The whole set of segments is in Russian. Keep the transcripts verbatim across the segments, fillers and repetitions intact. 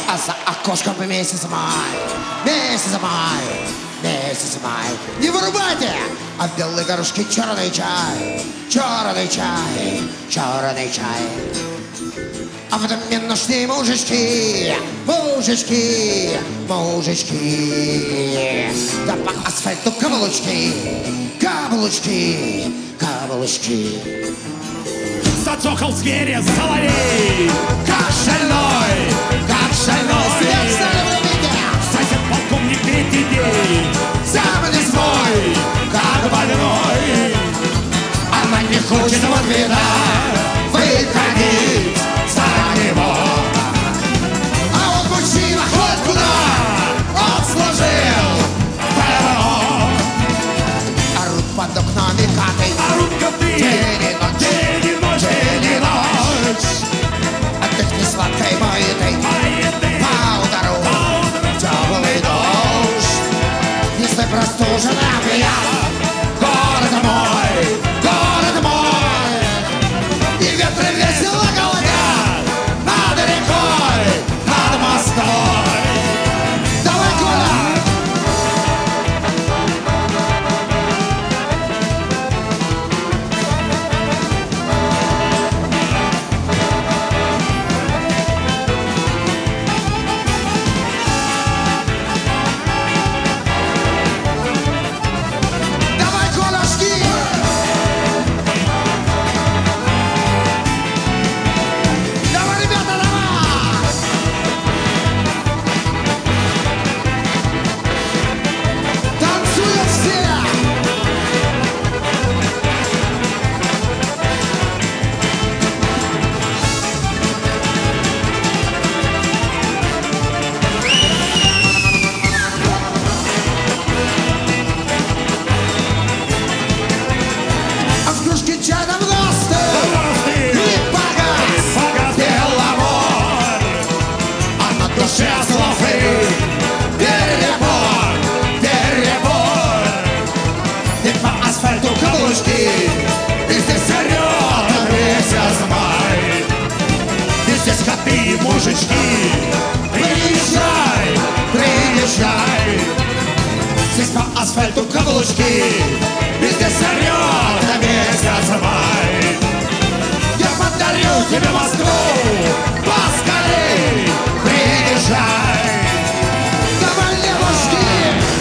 А за окошком месяц май, месяц май, месяц май. Не вырубайте! А в белой горошке черный чай, черный чай, черный чай. А в доме нужны мужички, мужички, мужички. Да по асфальту каблучки, каблучки, каблучки. Зацокал зверь соловей, Как шальной, как шальной. Сосед полковник третий день, Самый свой, как больной. она не хочет вот вида выходить за него. А вот мужчина хоть куда, он служил ПВО. Орут под окнами коты, Орут коты, день и ночь, день и ночь, день и ночь. Отдохни сладкой моей поеты, паудару, теплый дождь. Если простужена я, город мой, город мой. И ветры весело голодят над рекой, над Москвой. Давай, Коля! Давай, Колешки! Давай, ребята, давай! Танцуют все! А в кружке чай нам гости! И погас погас беломор! А на душе слов и перебор, перебор! И по асфальту каблучки, и здесь орет месяц май. И здесь коты и мужички. Приезжай, приезжай! Здесь по асфальту каблучки, и здесь орет месяц май. Я подарю тебе Москву, поскорей приезжай! Давай, левушки!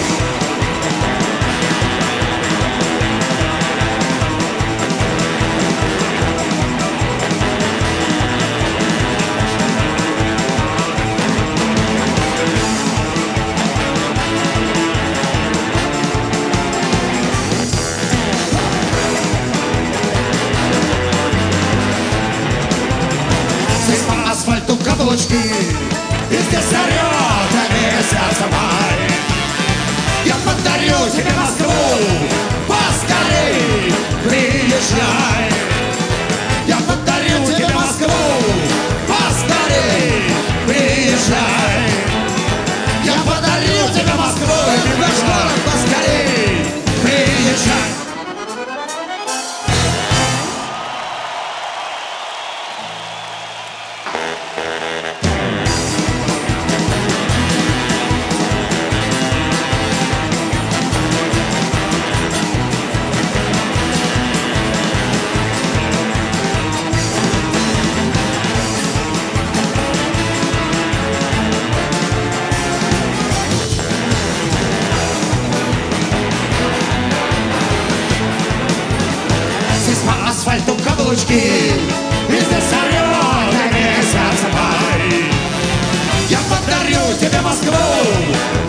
Здесь по асфальту каблучки, и здесь орет месяц май. Я подарю тебе Москву, поскорей приезжай. Я подарю тебе Москву, поскорей приезжай. Я подарю тебе Москву, наш город, поскорей приезжай. Здесь по асфальту каблучки, и здесь орет месяц май. Я подарю тебе Москву,